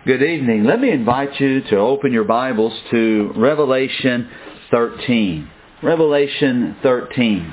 Good evening. Let me invite you to open your Bibles to Revelation 13. Revelation 13.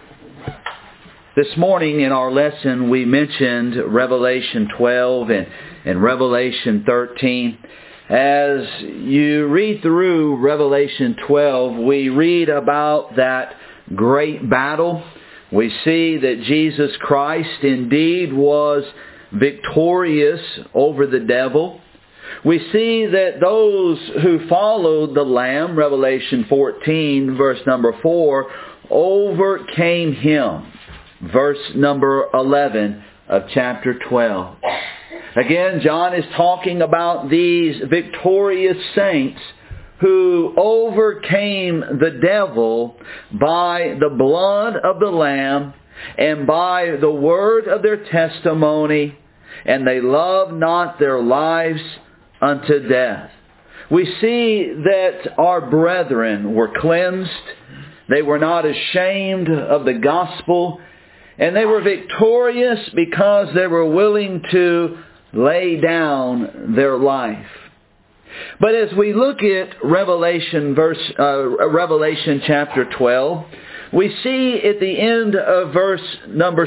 This morning in our lesson we mentioned Revelation 12 and Revelation 13. As you read through Revelation 12, we read about that great battle. We see that Jesus Christ indeed was victorious over the devil. We see that those who followed the Lamb, Revelation 14, verse number 4, overcame Him. Verse number 11 of chapter 12. Again, John is talking about these victorious saints who overcame the devil by the blood of the Lamb and by the word of their testimony, and they loved not their lives unto death. We see that our brethren were cleansed. They were not ashamed of the gospel. And they were victorious because they were willing to lay down their life. But as we look at Revelation chapter 12, we see at the end of verse number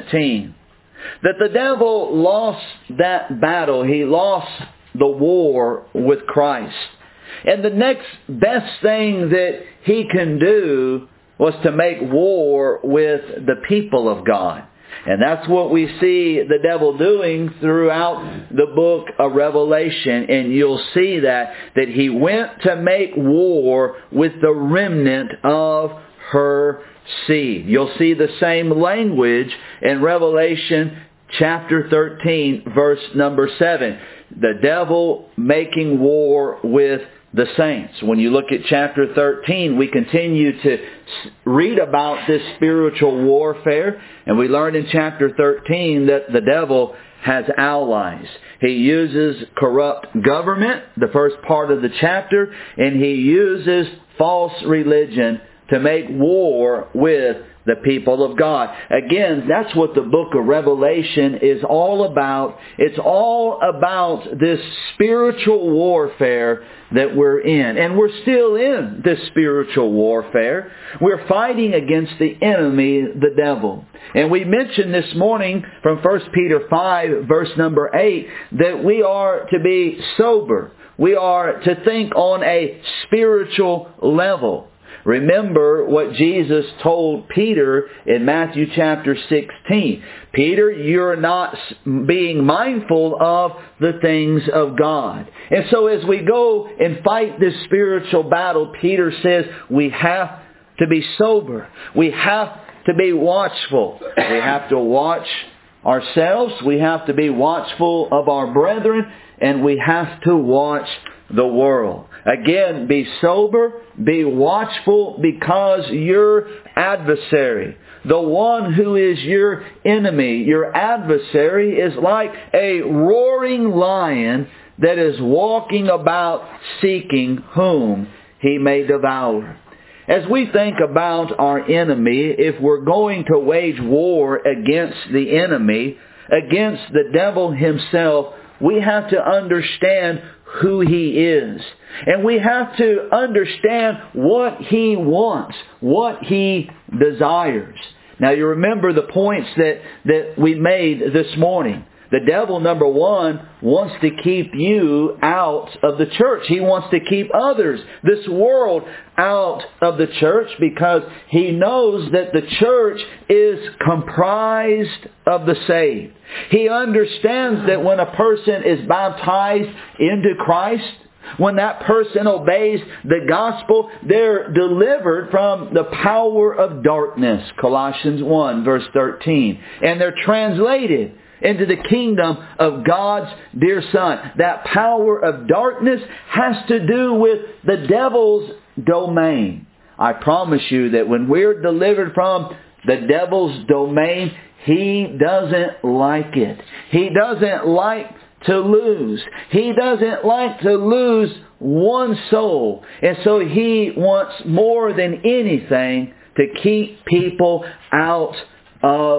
17 that the devil lost that battle. He lost the war with Christ. And the next best thing that he can do was to make war with the people of God. And that's what we see the devil doing throughout the book of Revelation. And you'll see that he went to make war with the remnant of her seed. You'll see the same language in Revelation chapter 13, verse number 7. The devil making war with the saints. When you look at chapter 13, we continue to read about this spiritual warfare. And we learn in chapter 13 that the devil has allies. He uses corrupt government, the first part of the chapter, and he uses false religion to make war with the people of God. Again, that's what the book of Revelation is all about. It's all about this spiritual warfare that we're in. And we're still in this spiritual warfare. We're fighting against the enemy, the devil. And we mentioned this morning from 1 Peter 5, verse number 8, that we are to be sober. We are to think on a spiritual level. Remember what Jesus told Peter in Matthew chapter 16. Peter, you're not being mindful of the things of God. And so as we go and fight this spiritual battle, Peter says we have to be sober. We have to be watchful. We have to watch ourselves. We have to be watchful of our brethren. And we have to watch the world. Again, be sober, be watchful, because your adversary, the one who is your enemy, your adversary, is like a roaring lion that is walking about seeking whom he may devour. As we think about our enemy, if we're going to wage war against the enemy, against the devil himself, we have to understand who he is. And we have to understand what he wants, what he desires. Now you remember the points that we made this morning. The devil, number one, wants to keep you out of the church. He wants to keep others, this world, out of the church because he knows that the church is comprised of the saved. He understands that when a person is baptized into Christ, when that person obeys the gospel, they're delivered from the power of darkness. Colossians 1 verse 13. And they're translated into the kingdom of God's dear Son. That power of darkness has to do with the devil's domain. I promise you that when we're delivered from the devil's domain, he doesn't like it. He doesn't like to lose. He doesn't like to lose one soul. And so he wants more than anything to keep people out of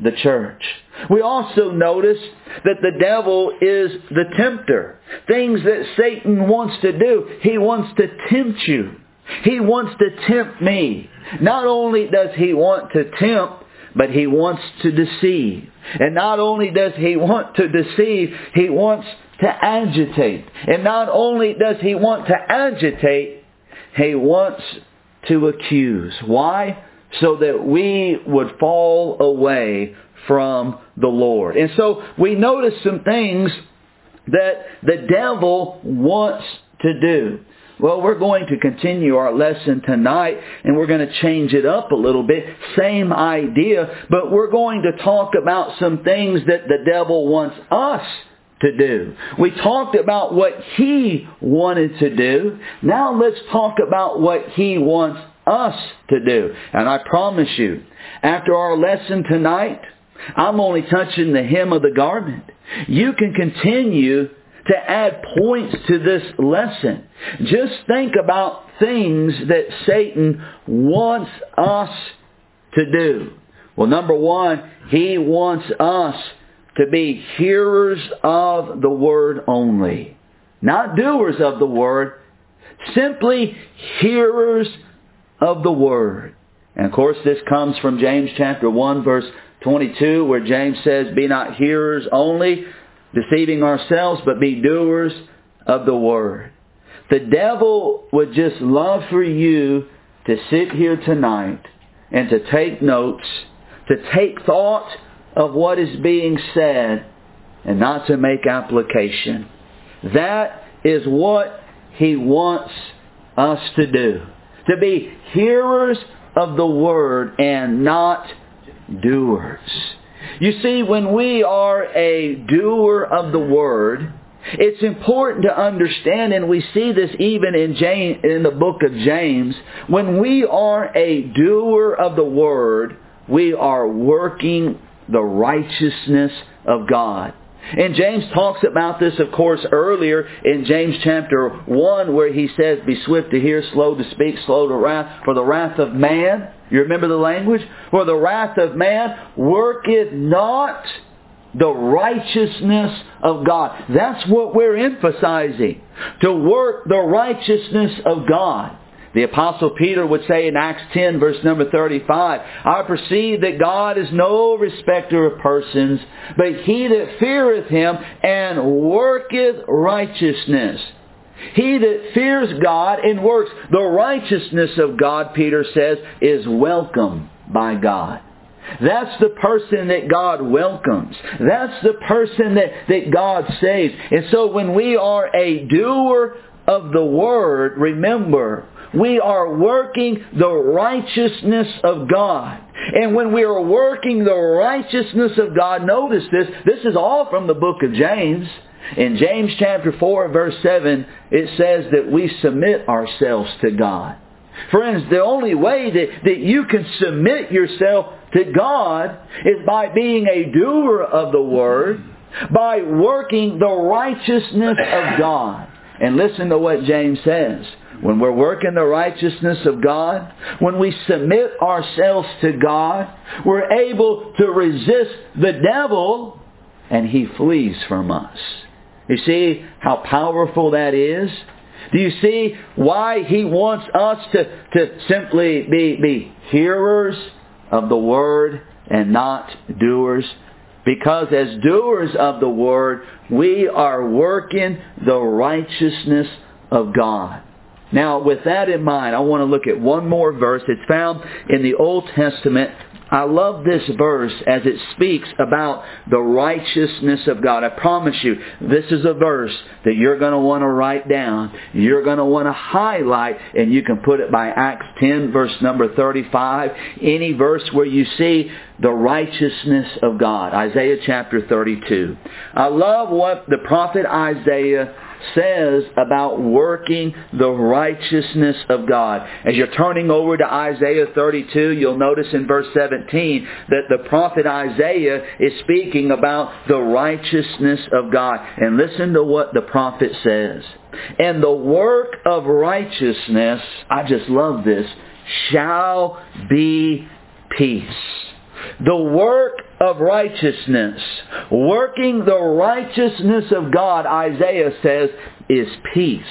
the church. We also notice that the devil is the tempter. Things that Satan wants to do, he wants to tempt you. He wants to tempt me. Not only does he want to tempt, but he wants to deceive. And not only does he want to deceive, he wants to agitate. And not only does he want to agitate, he wants to accuse. Why? So that we would fall away from the Lord. And so we notice some things that the devil wants to do. Well, we're going to continue our lesson tonight, and we're going to change it up a little bit. Same idea, but we're going to talk about some things that the devil wants us to do. We talked about what he wanted to do. Now let's talk about what he wants us to do. And I promise you, after our lesson tonight, I'm only touching the hem of the garment. You can continue to add points to this lesson. Just think about things that Satan wants us to do. Well, number one, he wants us to be hearers of the Word only. Not doers of the Word, simply hearers of the Word. And of course this comes from James chapter 1 verse 22, where James says, "Be not hearers only, deceiving ourselves, but be doers of the Word." The devil would just love for you to sit here tonight and to take notes, to take thought of what is being said, and not to make application. That is what he wants us to do. To be hearers of the Word and not doers. You see, when we are a doer of the Word, it's important to understand, and we see this even in the book of James, when we are a doer of the Word, we are working the righteousness of God. And James talks about this, of course, earlier in James chapter 1, where he says, "Be swift to hear, slow to speak, slow to wrath, for the wrath of man," you remember the language? "For the wrath of man worketh not the righteousness of God." That's what we're emphasizing. To work the righteousness of God. The Apostle Peter would say in Acts 10 verse number 35, "I perceive that God is no respecter of persons, but he that feareth him and worketh righteousness." He that fears God and works the righteousness of God, Peter says, is welcomed by God. That's the person that God welcomes. That's the person that God saves. And so when we are a doer of the Word, remember, we are working the righteousness of God. And when we are working the righteousness of God, notice this. This is all from the book of James. In James chapter 4 verse 7, it says that we submit ourselves to God. Friends, the only way that you can submit yourself to God is by being a doer of the Word, by working the righteousness of God. And listen to what James says. When we're working the righteousness of God, when we submit ourselves to God, we're able to resist the devil and he flees from us. You see how powerful that is? Do you see why he wants us to simply be hearers of the Word and not doers? Because as doers of the Word, we are working the righteousness of God. Now, with that in mind, I want to look at one more verse. It's found in the Old Testament. I love this verse as it speaks about the righteousness of God. I promise you, this is a verse that you're going to want to write down. You're going to want to highlight, and you can put it by Acts 10, verse number 35. Any verse where you see the righteousness of God. Isaiah chapter 32. I love what the prophet Isaiah says about working the righteousness of God. As you're turning over to Isaiah 32, you'll notice in verse 17 that the prophet Isaiah is speaking about the righteousness of God. And listen to what the prophet says. "And the work of righteousness," I just love this, "shall be peace The work of righteousness, working the righteousness of God, Isaiah says, is peace.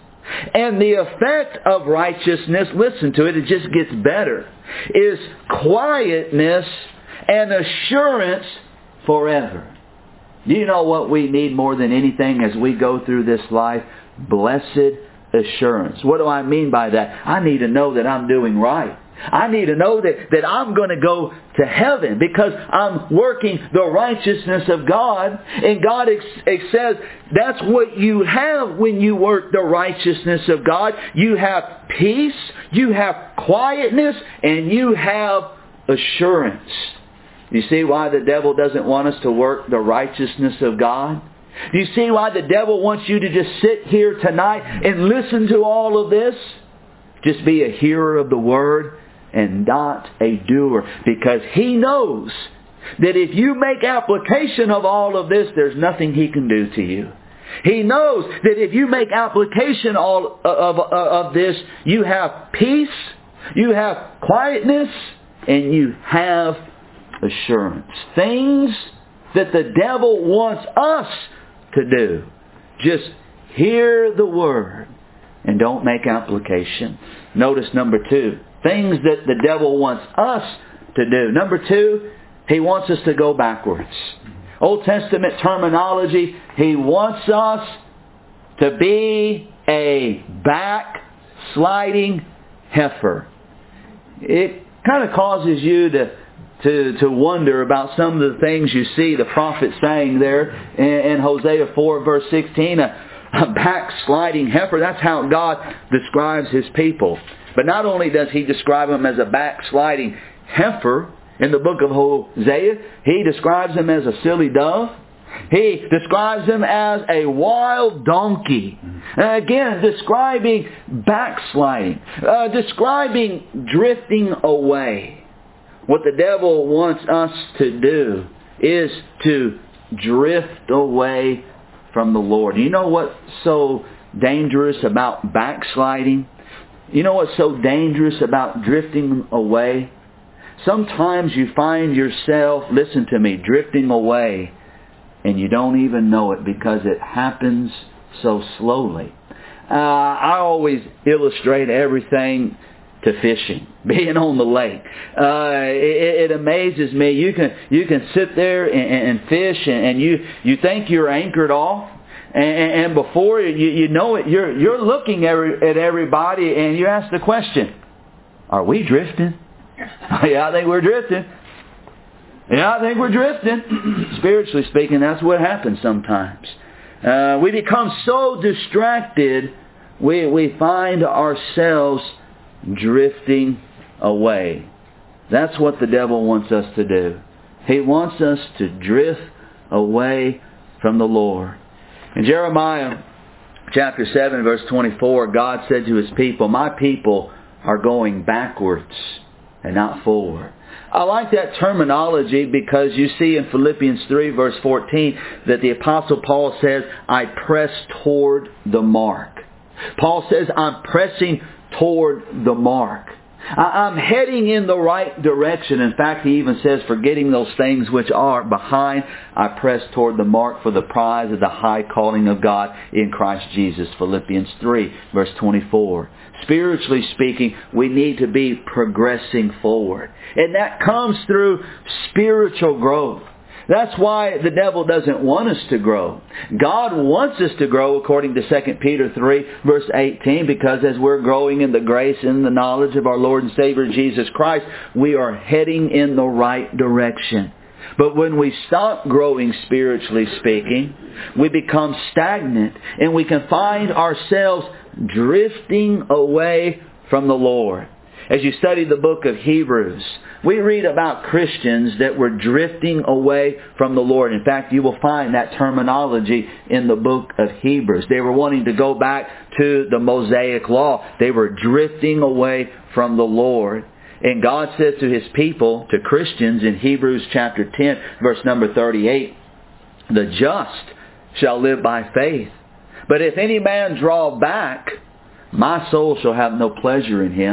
And the effect of righteousness, listen to it, it just gets better, is quietness and assurance forever. Do you know what we need more than anything as we go through this life? Blessed assurance. What do I mean by that? I need to know that I'm doing right. I need to know that I'm going to go to heaven because I'm working the righteousness of God. And God says that's what you have when you work the righteousness of God. You have peace, you have quietness, and you have assurance. You see why the devil doesn't want us to work the righteousness of God? Do you see why the devil wants you to just sit here tonight and listen to all of this? Just be a hearer of the Word and not a doer. Because he knows that if you make application of all of this, there's nothing he can do to you. He knows that if you make application of this, you have peace, you have quietness, and you have assurance. Things that the devil wants us to do. Just hear the Word and don't make application. Notice number 2. Things that the devil wants us to do. Number 2, he wants us to go backwards. Old Testament terminology, he wants us to be a backsliding heifer. It kind of causes you to wonder about some of the things you see the prophet saying there in Hosea 4 verse 16, a backsliding heifer. That's how God describes His people. But not only does He describe them as a backsliding heifer in the book of Hosea, He describes them as a silly dove. He describes them as a wild donkey. Again, describing backsliding, describing drifting away. What the devil wants us to do is to drift away from the Lord. You know what's so dangerous about backsliding? You know what's so dangerous about drifting away? Sometimes you find yourself, listen to me, drifting away and you don't even know it because it happens so slowly. I always illustrate everything to fishing, being on the lake. It amazes me. You can sit there and fish, and you think you're anchored off, and before you know it, you're looking at everybody, and you ask the question, "Are we drifting?" Yeah, I think we're drifting. Yeah, I think we're drifting. Spiritually speaking, that's what happens sometimes. We become so distracted, we find ourselves drifting away. That's what the devil wants us to do. He wants us to drift away from the Lord. In Jeremiah chapter 7 verse 24, God said to His people, "My people are going backwards and not forward." I like that terminology because you see in Philippians 3 verse 14 that the Apostle Paul says, "I press toward the mark." Paul says, "I'm pressing toward the mark. I'm heading in the right direction." In fact, he even says, "Forgetting those things which are behind, I press toward the mark for the prize of the high calling of God in Christ Jesus." Philippians 3 verse 24. Spiritually speaking, we need to be progressing forward. And that comes through spiritual growth. That's why the devil doesn't want us to grow. God wants us to grow according to 2 Peter 3 verse 18, because as we're growing in the grace and the knowledge of our Lord and Savior Jesus Christ, we are heading in the right direction. But when we stop growing spiritually speaking, we become stagnant and we can find ourselves drifting away from the Lord. As you study the book of Hebrews, we read about Christians that were drifting away from the Lord. In fact, you will find that terminology in the book of Hebrews. They were wanting to go back to the Mosaic law. They were drifting away from the Lord. And God says to His people, to Christians in Hebrews chapter 10, verse number 38, "The just shall live by faith. But if any man draw back, my soul shall have no pleasure in him."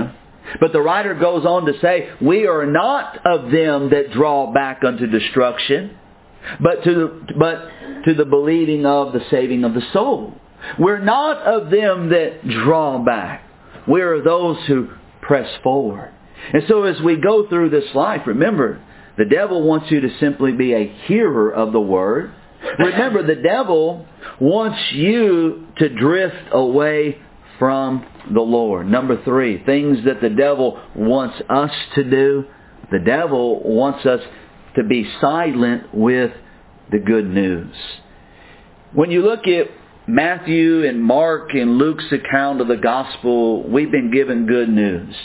But the writer goes on to say, we are not of them that draw back unto destruction, but to the believing of the saving of the soul. We're not of them that draw back. We are those who press forward. And so as we go through this life, remember, the devil wants you to simply be a hearer of the Word. Remember, the devil wants you to drift away from the Lord. Number 3, things that the devil wants us to do. The devil wants us to be silent with the good news. When you look at Matthew and Mark and Luke's account of the gospel, we've been given good news.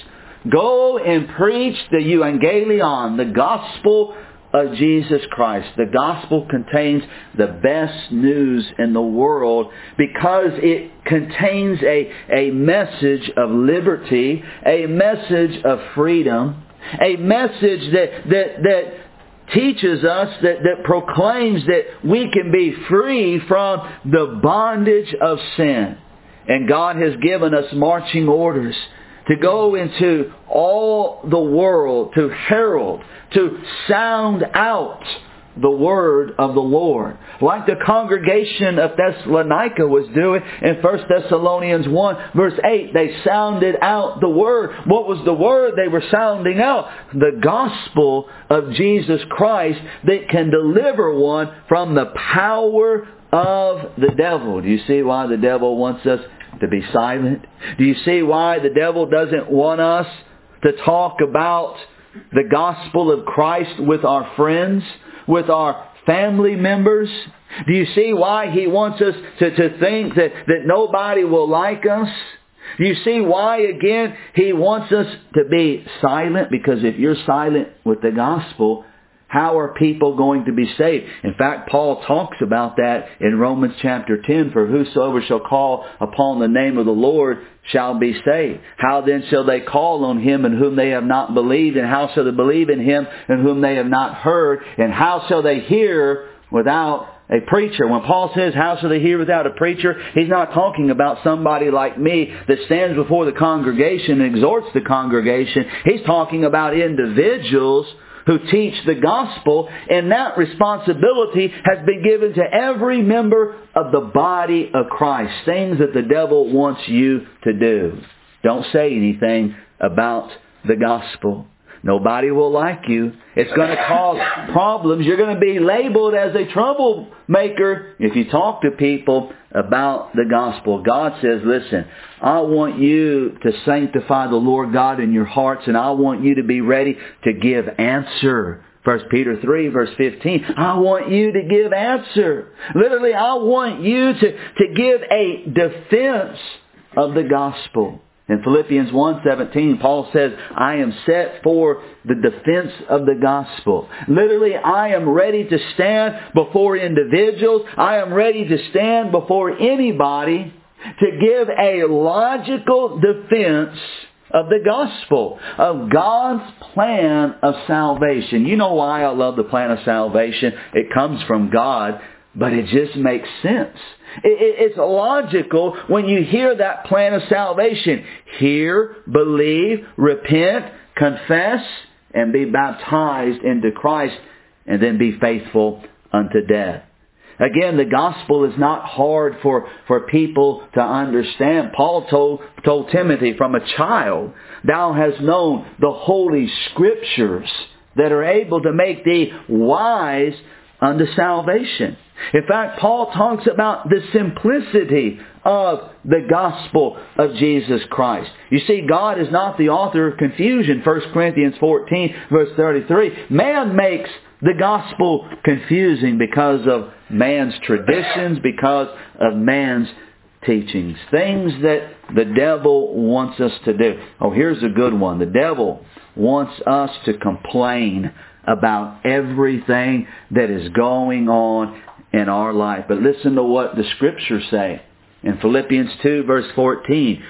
Go and preach the euangelion, the gospel of Jesus Christ. The gospel contains the best news in the world because it contains a message of liberty, a message of freedom, a message that teaches us, that proclaims that we can be free from the bondage of sin. And God has given us marching orders to go into all the world, to herald, to sound out the word of the Lord. Like the congregation of Thessalonica was doing in 1 Thessalonians 1 verse 8. They sounded out the word. What was the word they were sounding out? The gospel of Jesus Christ that can deliver one from the power of the devil. Do you see why the devil wants us to be silent? Do you see why the devil doesn't want us to talk about the gospel of Christ with our friends, with our family members? Do you see why he wants us to think that nobody will like us? Do you see why, again, he wants us to be silent? Because if you're silent with the gospel, how are people going to be saved? In fact, Paul talks about that in Romans chapter 10. For whosoever shall call upon the name of the Lord shall be saved. How then shall they call on Him in whom they have not believed? And how shall they believe in Him in whom they have not heard? And how shall they hear without a preacher? When Paul says, how shall they hear without a preacher? He's not talking about somebody like me that stands before the congregation and exhorts the congregation. He's talking about individuals who teach the gospel, and that responsibility has been given to every member of the body of Christ. Things that the devil wants you to do. Don't say anything about the gospel. Nobody will like you. It's going to cause problems. You're going to be labeled as a troublemaker if you talk to people about the gospel. God says, listen, I want you to sanctify the Lord God in your hearts, and I want you to be ready to give answer. 1 Peter 3 verse 15. I want you to give answer. Literally, I want you to give a defense of the gospel. In Philippians 1:17, Paul says, I am set for the defense of the gospel. Literally, I am ready to stand before individuals. I am ready to stand before anybody to give a logical defense of the gospel, of God's plan of salvation. You know why I love the plan of salvation? It comes from God, but it just makes sense. It's logical when you hear that plan of salvation. Hear, believe, repent, confess, and be baptized into Christ, and then be faithful unto death. Again, the gospel is not hard for people to understand. Paul told Timothy, from a child, thou hast known the holy scriptures that are able to make thee wise unto salvation. In fact, Paul talks about the simplicity of the gospel of Jesus Christ. You see, God is not the author of confusion. 1 Corinthians 14 verse 33. Man makes the gospel confusing because of man's traditions, because of man's teachings. Things that the devil wants us to do. Oh, here's a good one. The devil wants us to complain about everything that is going on in our life. But listen to what the Scriptures say. In Philippians 2 verse 14,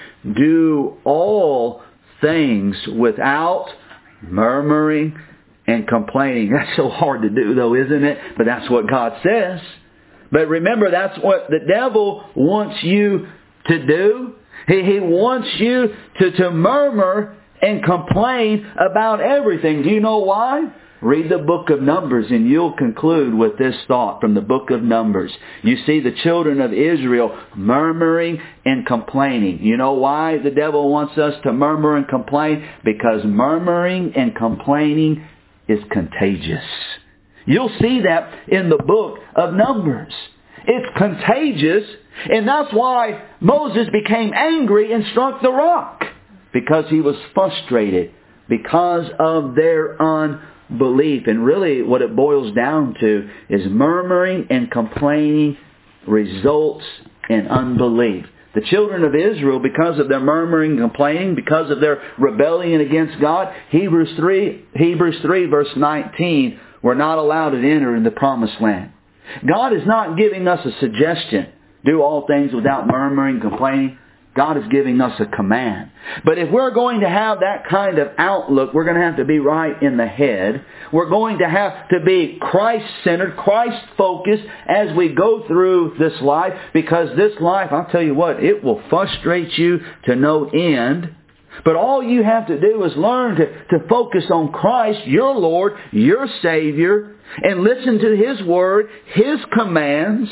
do all things without murmuring and complaining. That's so hard to do though, isn't it? But that's what God says. But remember, that's what the devil wants you to do. He wants you to murmur and complain about everything. Do you know why? Read the book of Numbers and you'll conclude with this thought from the book of Numbers. You see the children of Israel murmuring and complaining. You know why the devil wants us to murmur and complain? Because murmuring and complaining is contagious. You'll see that in the book of Numbers. It's contagious, and that's why Moses became angry and struck the rock. Because he was frustrated because of their unbelief. And really what it boils down to is murmuring and complaining results in unbelief. The children of Israel, because of their murmuring and complaining, because of their rebellion against God, Hebrews 3 verse 19, were not allowed to enter in the promised land. God is not giving us a suggestion. Do all things without murmuring and complaining. God is giving us a command. But if we're going to have that kind of outlook, we're going to have to be right in the head. We're going to have to be Christ-centered, Christ-focused as we go through this life. Because this life, I'll tell you what, it will frustrate you to no end. But all you have to do is learn to focus on Christ, your Lord, your Savior, and listen to His Word, His commands,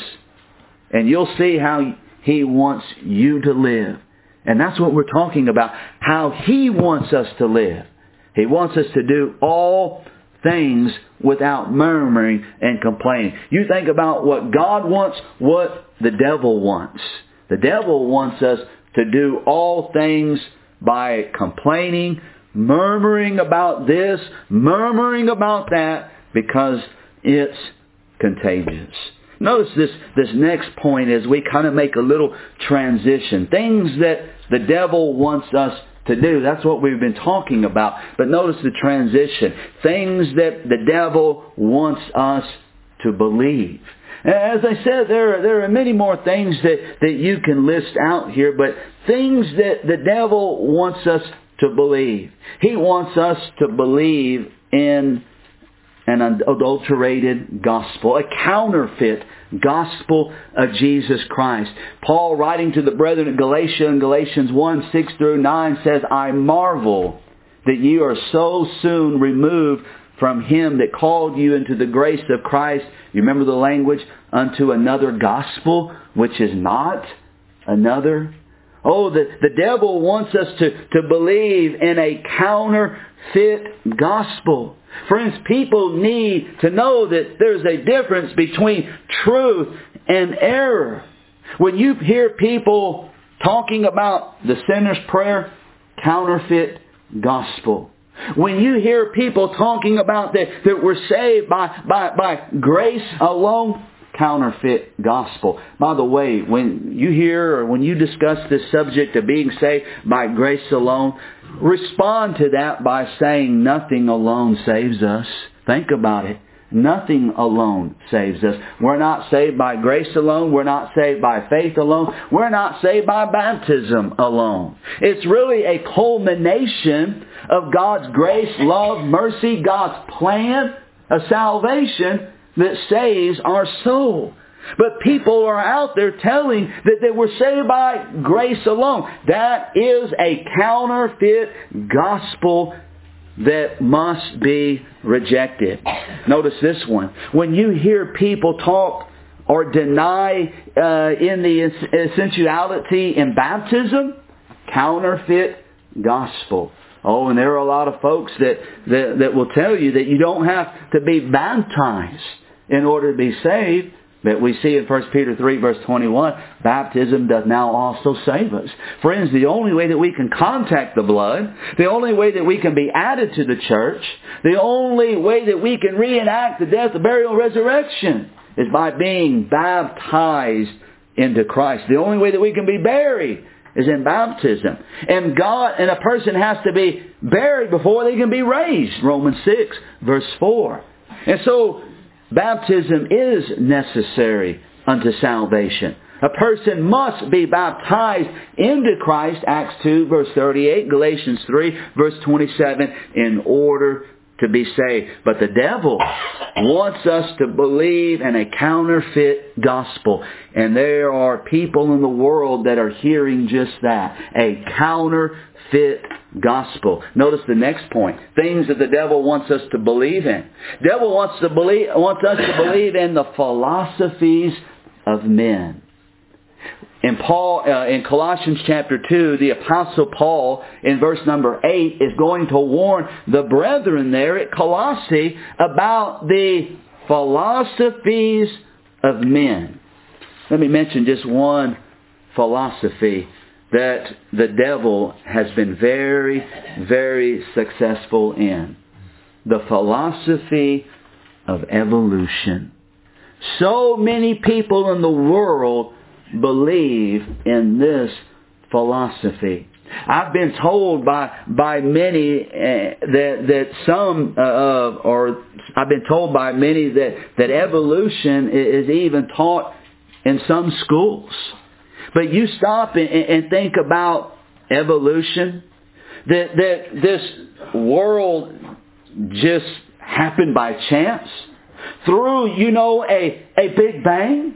and you'll see how He wants you to live. And that's what we're talking about, how He wants us to live. He wants us to do all things without murmuring and complaining. You think about what God wants, what the devil wants. The devil wants us to do all things by complaining, murmuring about this, murmuring about that, because it's contagious. Notice this next point as we kind of make a little transition. Things that the devil wants us to do. That's what we've been talking about. But notice the transition. Things that the devil wants us to believe. As I said, there are many more things that you can list out here, but things that the devil wants us to believe. He wants us to believe in an unadulterated gospel, a counterfeit gospel of Jesus Christ. Paul, writing to the brethren at Galatia in Galatians 1, 6 through 9, says, I marvel that you are so soon removed from Him that called you into the grace of Christ. You remember the language? Unto another gospel, which is not another. Oh, the devil wants us to believe in a counterfeit gospel. Friends, people need to know that there's a difference between truth and error. When you hear people talking about the sinner's prayer, counterfeit gospel. When you hear people talking about that we're saved by grace alone, counterfeit gospel. By the way, when you hear or when you discuss this subject of being saved by grace alone, respond to that by saying nothing alone saves us. Think about it. Nothing alone saves us. We're not saved by grace alone. We're not saved by faith alone. We're not saved by baptism alone. It's really a culmination of God's grace, love, mercy, God's plan of salvation that saves our soul. But people are out there telling that they were saved by grace alone. That is a counterfeit gospel that must be rejected. Notice this one. When you hear people talk or deny in the essentiality in baptism, counterfeit gospel. Oh, and there are a lot of folks that will tell you that you don't have to be baptized in order to be saved. But we see in 1 Peter 3 verse 21, baptism does now also save us. Friends, the only way that we can contact the blood, the only way that we can be added to the church, the only way that we can reenact the death, the burial, resurrection is by being baptized into Christ. The only way that we can be buried is in baptism. And a person has to be buried before they can be raised. Romans 6 verse 4. And so baptism is necessary unto salvation. A person must be baptized into Christ, Acts 2 verse 38, Galatians 3 verse 27, in order to be saved. But the devil wants us to believe in a counterfeit gospel. And there are people in the world that are hearing just that. A counterfeit gospel. Notice the next point. Things that the devil wants us to believe in. The devil wants us to believe in the philosophies of men. In Colossians chapter 2, the Apostle Paul, in verse number 8, is going to warn the brethren there at Colossae about the philosophies of men. Let me mention just one philosophy that the devil has been very, very successful in. The philosophy of evolution. So many people in the world believe in this philosophy. I've been told by many that evolution is even taught in some schools. But you stop and think about evolution, that this world just happened by chance through, a Big Bang.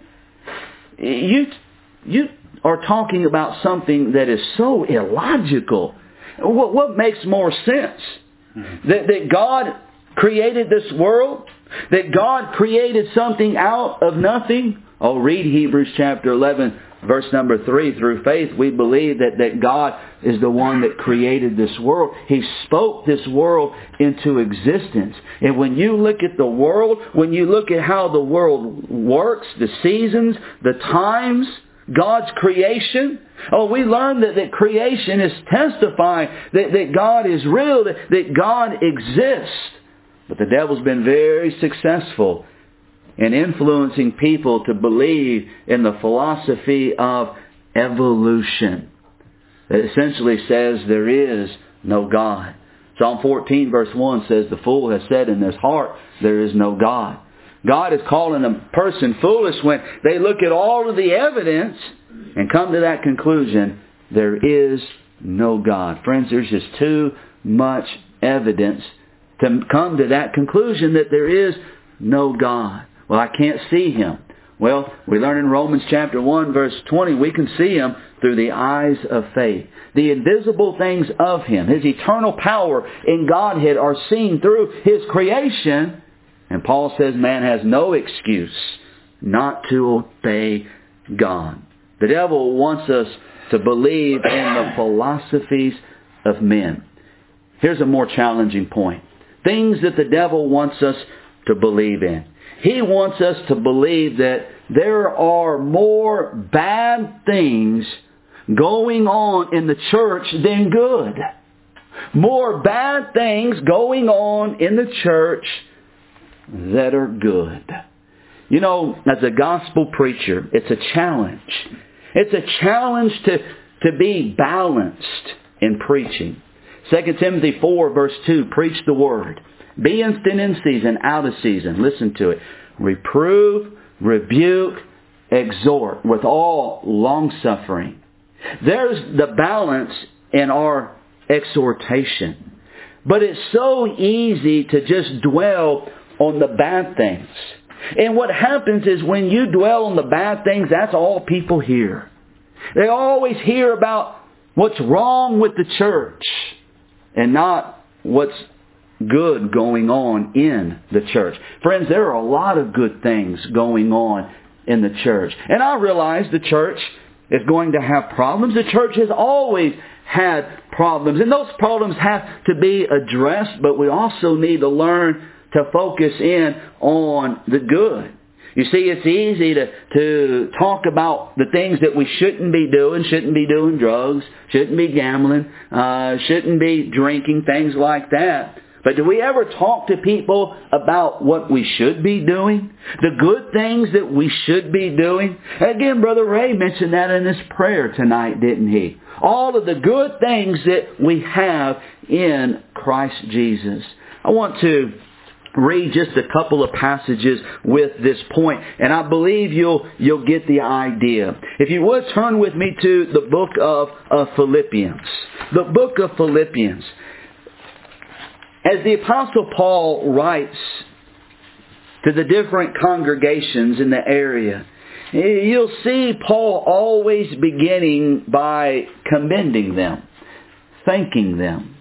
You are talking about something that is so illogical. What makes more sense? That God created this world? That God created something out of nothing? Oh, read Hebrews chapter 11, verse number 3. Through faith we believe that God is the one that created this world. He spoke this world into existence. And when you look at the world, when you look at how the world works, the seasons, the times, God's creation, we learn that creation is testifying that God is real, that God exists. But the devil's been very successful in influencing people to believe in the philosophy of evolution. It essentially says there is no God. Psalm 14 verse 1 says, the fool has said in his heart, there is no God. God is calling a person foolish when they look at all of the evidence and come to that conclusion, there is no God. Friends, there's just too much evidence to come to that conclusion that there is no God. Well, I can't see Him. Well, we learn in Romans chapter 1 verse 20, we can see Him through the eyes of faith. The invisible things of Him, His eternal power in Godhead are seen through His creation. And Paul says man has no excuse not to obey God. The devil wants us to believe in the philosophies of men. Here's a more challenging point. Things that the devil wants us to believe in. He wants us to believe that there are more bad things going on in the church than good. More bad things going on in the church that are good. As a gospel preacher, it's a challenge. It's a challenge to be balanced in preaching. 2 Timothy 4 verse 2, preach the word. Be instant in season, out of season. Listen to it. Reprove, rebuke, exhort with all long-suffering. There's the balance in our exhortation. But it's so easy to just dwell on the bad things. And what happens is when you dwell on the bad things, that's all people hear. They always hear about what's wrong with the church and not what's good going on in the church. Friends, there are a lot of good things going on in the church. And I realize the church is going to have problems. The church has always had problems. And those problems have to be addressed, but we also need to learn to focus in on the good. You see, it's easy to talk about the things that we shouldn't be doing drugs, shouldn't be gambling, shouldn't be drinking, things like that. But do we ever talk to people about what we should be doing? The good things that we should be doing? Again, Brother Ray mentioned that in his prayer tonight, didn't he? All of the good things that we have in Christ Jesus. I want to read just a couple of passages with this point, and I believe you'll get the idea. If you would, turn with me to the book of Philippians. The book of Philippians. As the Apostle Paul writes to the different congregations in the area, you'll see Paul always beginning by commending them. thanking them.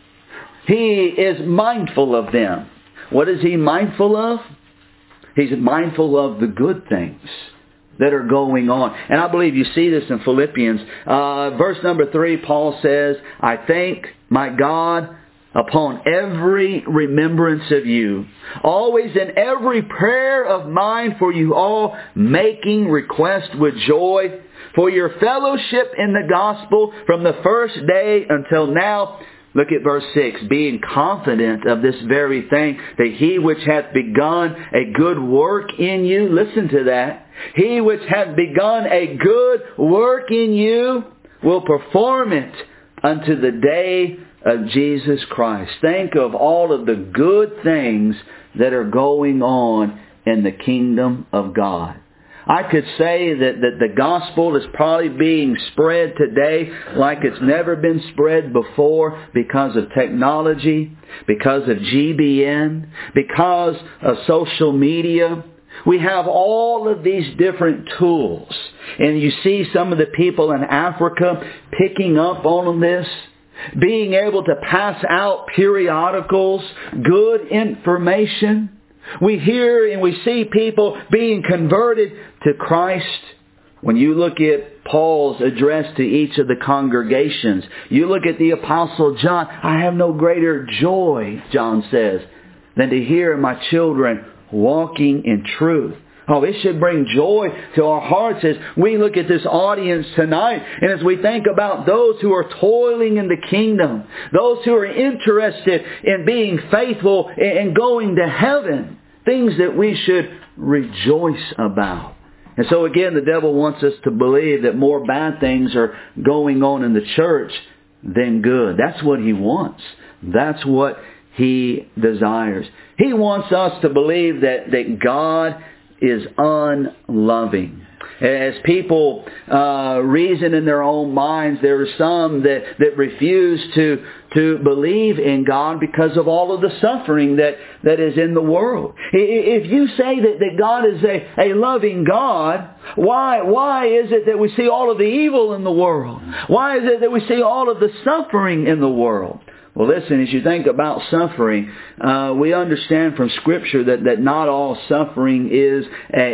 He is mindful of them. What is He mindful of? He's mindful of the good things that are going on. And I believe you see this in Philippians. Verse number 3, Paul says, I thank my God upon every remembrance of you, always in every prayer of mine for you all, making request with joy for your fellowship in the gospel from the first day until now. Look at verse 6. Being confident of this very thing, that He which hath begun a good work in you, listen to that, He which hath begun a good work in you will perform it unto the day of Jesus Christ. Think of all of the good things that are going on in the kingdom of God. I could say that the gospel is probably being spread today like it's never been spread before because of technology, because of GBN, because of social media. We have all of these different tools. And you see some of the people in Africa picking up on this, being able to pass out periodicals, good information. We hear and we see people being converted to Christ. When you look at Paul's address to each of the congregations, you look at the Apostle John, I have no greater joy, John says, than to hear my children walking in truth. Oh, it should bring joy to our hearts as we look at this audience tonight and as we think about those who are toiling in the kingdom, those who are interested in being faithful and going to heaven, things that we should rejoice about. And so again, the devil wants us to believe that more bad things are going on in the church than good. That's what he wants. That's what he desires. He wants us to believe that God is unloving. As people reason in their own minds, there are some that refuse to believe in God because of all of the suffering that is in the world. If you say that God is a loving God, why is it that we see all of the evil in the world? Why is it that we see all of the suffering in the world? Well, listen, as you think about suffering, we understand from Scripture that not all suffering is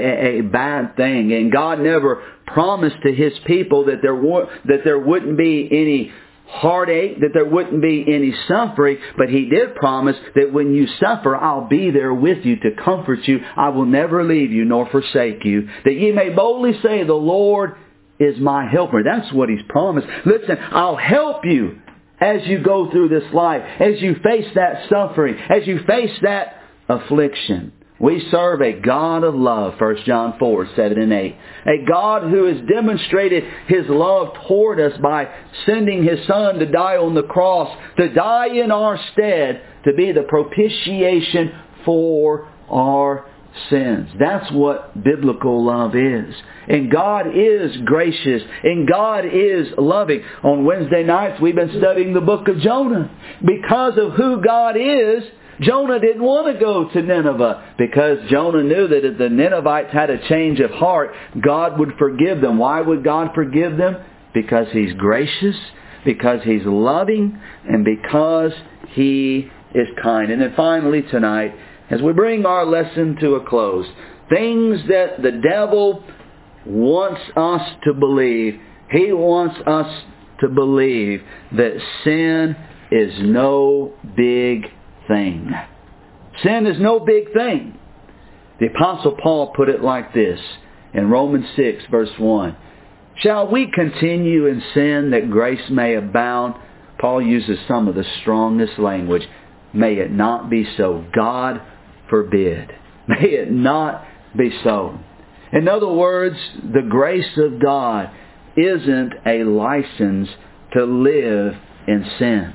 a bad thing. And God never promised to His people that there wouldn't be any heartache, that there wouldn't be any suffering. But He did promise that when you suffer, I'll be there with you to comfort you. I will never leave you nor forsake you. That ye may boldly say, the Lord is my helper. That's what He's promised. Listen, I'll help you as you go through this life, as you face that suffering, as you face that affliction. We serve a God of love, 1 John 4, 7 and 8. A God who has demonstrated His love toward us by sending His Son to die on the cross, to die in our stead, to be the propitiation for our sins. That's what biblical love is. And God is gracious. And God is loving. On Wednesday nights we've been studying the book of Jonah. Because of who God is, Jonah didn't want to go to Nineveh because Jonah knew that if the Ninevites had a change of heart, God would forgive them. Why would God forgive them? Because He's gracious, because He's loving, and because He is kind. And then finally tonight, as we bring our lesson to a close, things that the devil wants us to believe. He wants us to believe that sin is no big thing. Sin is no big thing. The Apostle Paul put it like this in Romans 6 verse 1. Shall we continue in sin that grace may abound? Paul uses some of the strongest language. May it not be so. God forbid. May it not be so. In other words, the grace of God isn't a license to live in sin.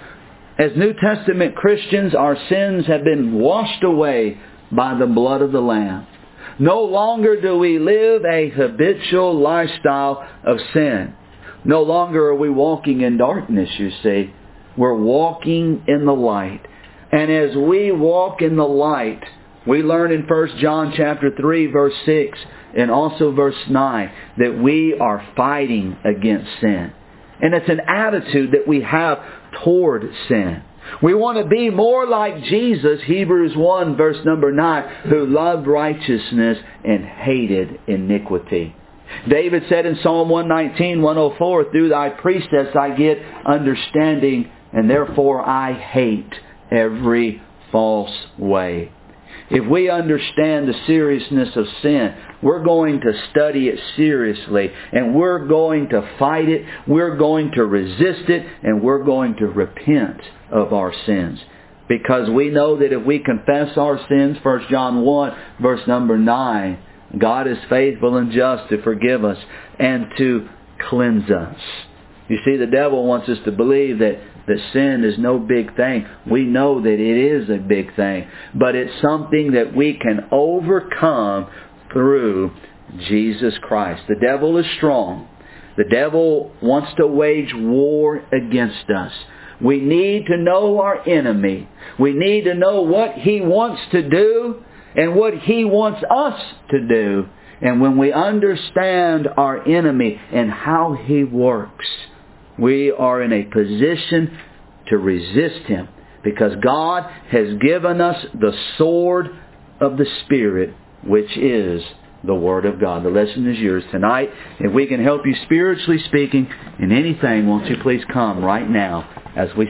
As New Testament Christians, our sins have been washed away by the blood of the Lamb. No longer do we live a habitual lifestyle of sin. No longer are we walking in darkness, you see. We're walking in the light. And as we walk in the light, we learn in 1 John chapter 3 verse 6 and also verse 9 that we are fighting against sin. And it's an attitude that we have toward sin. We want to be more like Jesus, Hebrews 1 verse number 9, who loved righteousness and hated iniquity. David said in Psalm 119, 104, through thy precepts I get understanding, and therefore I hate every false way. If we understand the seriousness of sin, we're going to study it seriously, and we're going to fight it, we're going to resist it, and we're going to repent of our sins. Because we know that if we confess our sins, 1 John 1, verse number 9, God is faithful and just to forgive us and to cleanse us. You see, the devil wants us to believe that sin is no big thing. We know that it is a big thing. But it's something that we can overcome through Jesus Christ. The devil is strong. The devil wants to wage war against us. We need to know our enemy. We need to know what he wants to do and what he wants us to do. And when we understand our enemy and how he works, we are in a position to resist him, because God has given us the sword of the Spirit, which is the Word of God. The lesson is yours tonight. If we can help you spiritually speaking in anything, won't you please come right now as we